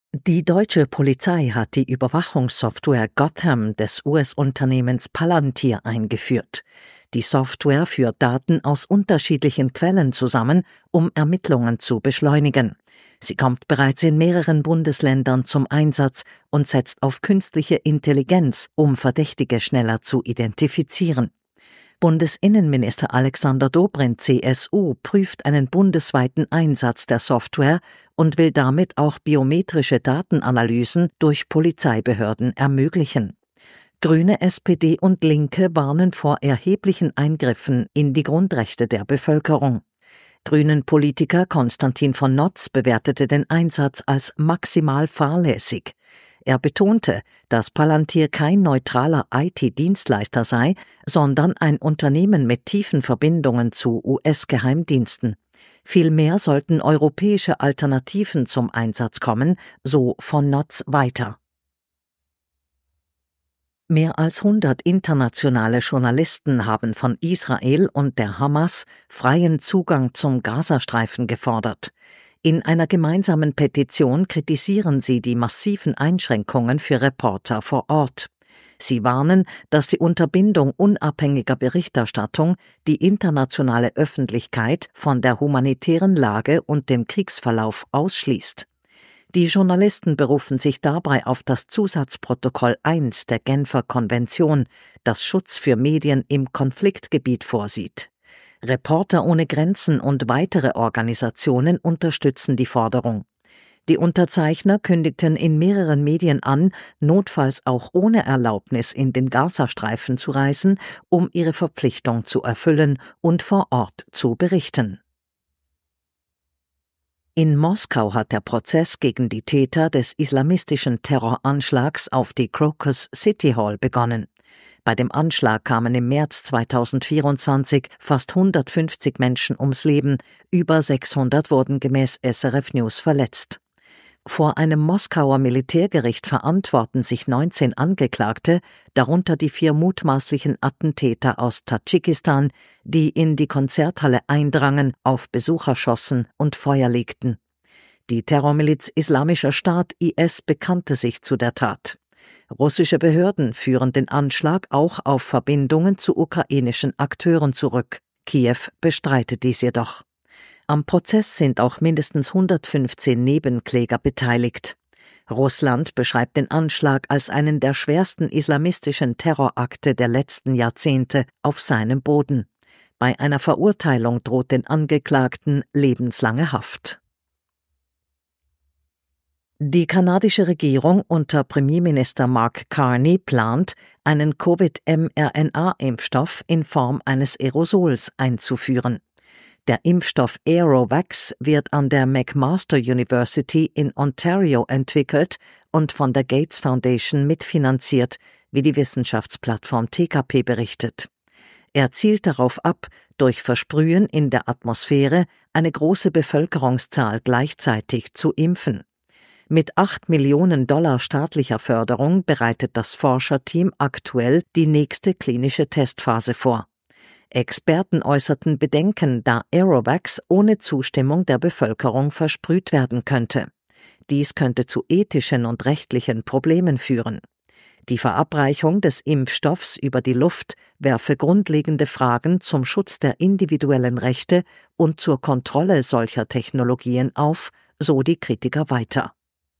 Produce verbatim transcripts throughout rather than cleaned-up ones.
Die deutsche Polizei hat die Überwachungssoftware Gotham des U S-Unternehmens Palantir eingeführt. Die Software führt Daten aus unterschiedlichen Quellen zusammen, um Ermittlungen zu beschleunigen. Sie kommt bereits in mehreren Bundesländern zum Einsatz und setzt auf künstliche Intelligenz, um Verdächtige schneller zu identifizieren. Bundesinnenminister Alexander Dobrindt C S U prüft einen bundesweiten Einsatz der Software und will damit auch biometrische Datenanalysen durch Polizeibehörden ermöglichen. Grüne, S P D und Linke warnen vor erheblichen Eingriffen in die Grundrechte der Bevölkerung. Grünen-Politiker Konstantin von Notz bewertete den Einsatz als maximal fahrlässig. Er betonte, dass Palantir kein neutraler I T-Dienstleister sei, sondern ein Unternehmen mit tiefen Verbindungen zu U S-Geheimdiensten. Vielmehr sollten europäische Alternativen zum Einsatz kommen, so von Notz weiter. Mehr als hundert internationale Journalisten haben von Israel und der Hamas freien Zugang zum Gazastreifen gefordert. In einer gemeinsamen Petition kritisieren sie die massiven Einschränkungen für Reporter vor Ort. Sie warnen, dass die Unterbindung unabhängiger Berichterstattung die internationale Öffentlichkeit von der humanitären Lage und dem Kriegsverlauf ausschließt. Die Journalisten berufen sich dabei auf das Zusatzprotokoll eins der Genfer Konvention, das Schutz für Medien im Konfliktgebiet vorsieht. Reporter ohne Grenzen und weitere Organisationen unterstützen die Forderung. Die Unterzeichner kündigten in mehreren Medien an, notfalls auch ohne Erlaubnis in den Gazastreifen zu reisen, um ihre Verpflichtung zu erfüllen und vor Ort zu berichten. In Moskau hat der Prozess gegen die Täter des islamistischen Terroranschlags auf die Crocus City Hall begonnen. Bei dem Anschlag kamen im März zweitausendvierundzwanzig fast hundertfünfzig Menschen ums Leben, über sechshundert wurden gemäß S R F News verletzt. Vor einem Moskauer Militärgericht verantworten sich neunzehn Angeklagte, darunter die vier mutmaßlichen Attentäter aus Tadschikistan, die in die Konzerthalle eindrangen, auf Besucher schossen und Feuer legten. Die Terrormiliz Islamischer Staat I S bekannte sich zu der Tat. Russische Behörden führen den Anschlag auch auf Verbindungen zu ukrainischen Akteuren zurück. Kiew bestreitet dies jedoch. Am Prozess sind auch mindestens hundertfünfzehn Nebenkläger beteiligt. Russland beschreibt den Anschlag als einen der schwersten islamistischen Terrorakte der letzten Jahrzehnte auf seinem Boden. Bei einer Verurteilung droht den Angeklagten lebenslange Haft. Die kanadische Regierung unter Premierminister Mark Carney plant, einen Covid-mRNA-Impfstoff in Form eines Aerosols einzuführen. Der Impfstoff Aerovax wird an der McMaster University in Ontario entwickelt und von der Gates Foundation mitfinanziert, wie die Wissenschaftsplattform T K P berichtet. Er zielt darauf ab, durch Versprühen in der Atmosphäre eine große Bevölkerungszahl gleichzeitig zu impfen. Mit acht Millionen Dollar staatlicher Förderung bereitet das Forscherteam aktuell die nächste klinische Testphase vor. Experten äußerten Bedenken, da Aerovax ohne Zustimmung der Bevölkerung versprüht werden könnte. Dies könnte zu ethischen und rechtlichen Problemen führen. Die Verabreichung des Impfstoffs über die Luft werfe grundlegende Fragen zum Schutz der individuellen Rechte und zur Kontrolle solcher Technologien auf, so die Kritiker weiter.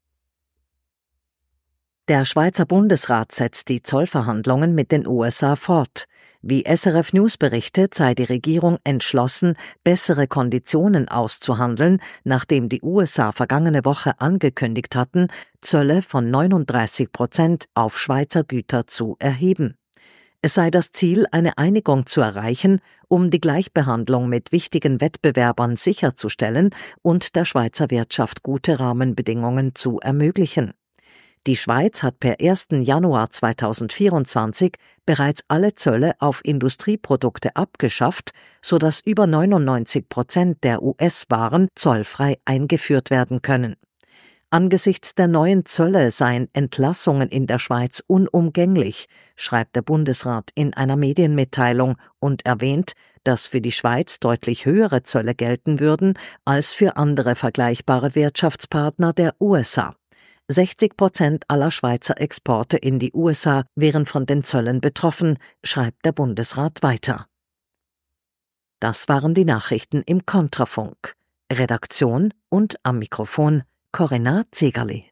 Der Schweizer Bundesrat setzt die Zollverhandlungen mit den U S A fort. Wie S R F News berichtet, sei die Regierung entschlossen, bessere Konditionen auszuhandeln, nachdem die U S A vergangene Woche angekündigt hatten, Zölle von neununddreißig Prozent auf Schweizer Güter zu erheben. Es sei das Ziel, eine Einigung zu erreichen, um die Gleichbehandlung mit wichtigen Wettbewerbern sicherzustellen und der Schweizer Wirtschaft gute Rahmenbedingungen zu ermöglichen. Die Schweiz hat per ersten Januar zweitausendvierundzwanzig bereits alle Zölle auf Industrieprodukte abgeschafft, sodass über neunundneunzig Prozent der U S-Waren zollfrei eingeführt werden können. Angesichts der neuen Zölle seien Entlassungen in der Schweiz unumgänglich, schreibt der Bundesrat in einer Medienmitteilung und erwähnt, dass für die Schweiz deutlich höhere Zölle gelten würden als für andere vergleichbare Wirtschaftspartner der U S A. sechzig Prozent aller Schweizer Exporte in die U S A wären von den Zöllen betroffen, schreibt der Bundesrat weiter. Das waren die Nachrichten im Kontrafunk. Redaktion und am Mikrofon Corinna Zegerli.